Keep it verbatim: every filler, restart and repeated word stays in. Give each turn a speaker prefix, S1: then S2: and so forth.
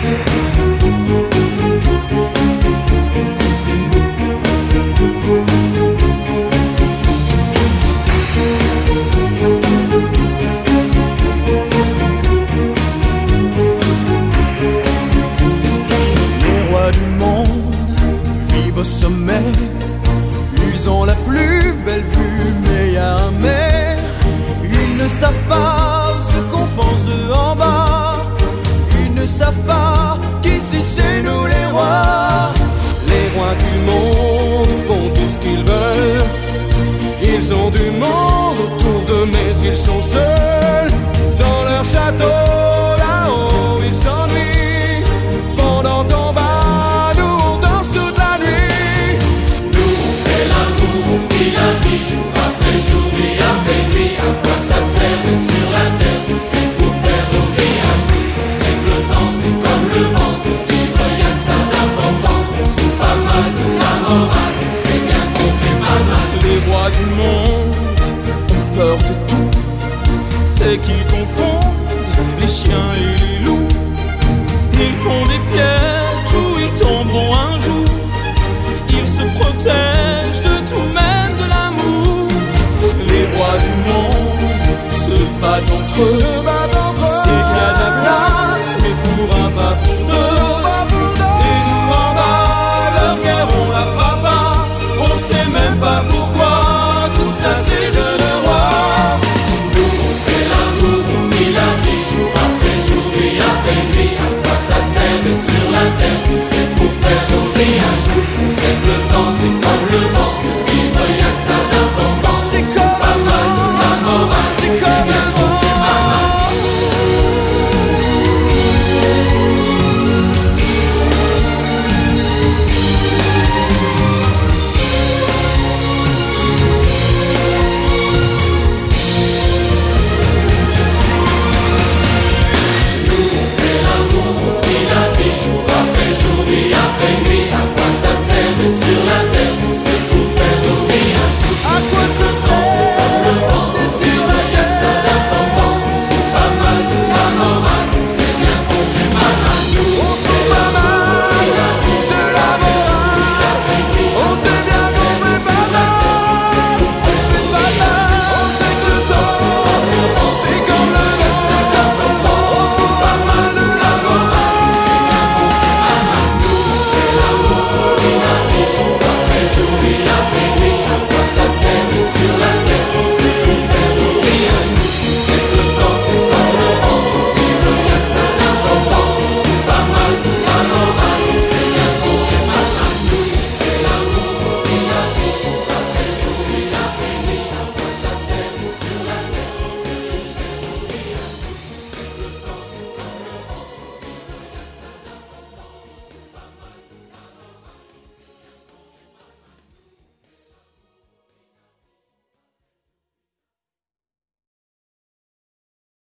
S1: Au sommet, ils ont la plus belle vue, mais il y a un mais. Ils ne savent pas ce qu'on pense de en bas. Ils ne savent pas qu'ici c'est nous les rois. Les rois du monde font tout ce qu'ils veulent. Ils ont du monde autour d'eux, mais ils sont seuls. Dans leur château, là-haut, ils s'ennuient. Pendant qu'on bat,
S2: la vie jour après jour, nuit après nuit. À quoi ça sert d'être sur la terre si c'est pour faire obéir? C'est que le temps c'est comme le vent, pour vivre y'a que ça d'important. C'est pas mal de la morale, c'est bien qu'on fait pas mal.
S1: Les rois du monde ont peur de tout, c'est qu'ils confondent les chiens